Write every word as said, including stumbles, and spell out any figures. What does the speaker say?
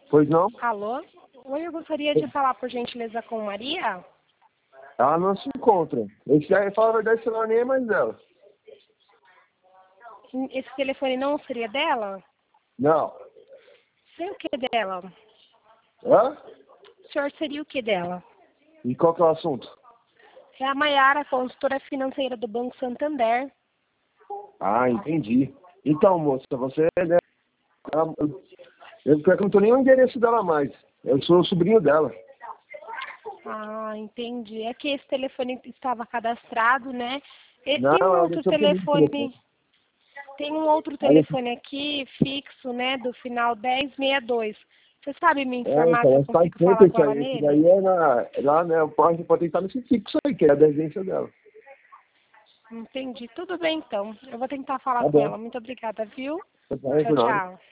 Pois não? Alô? Oi, eu gostaria de falar, por gentileza, com Maria. Ela não se encontra. Esse aí, fala a verdade, esse não nem é mais dela. Esse telefone não seria dela? Não. Sei o que dela. Hã? O senhor seria o que dela? E qual que é o assunto? É a Maiara, consultora financeira do Banco Santander. Ah, entendi. Então, moça, você... Né, ela- eu, eu, eu não tô nem no endereço dela mais. Eu sou o sobrinho dela. Ah, entendi. É que esse telefone estava cadastrado, né? E Não, tem um ela outro deixou comigo o telefone. telefone, tem um outro Ela, telefone aqui, fixo, né, do final dez sessenta e dois. Você sabe me é, informar então, se eu ela faz consigo tempo falar com isso ela aí. Isso nele? daí é na, é lá, né? Pode, pode estar nesse fixo aí, que é a desença dela. Entendi. Tudo bem, então. Eu vou tentar falar Tá com bom. ela. Muito obrigada, viu? Não vai Tchau, por nada. tchau.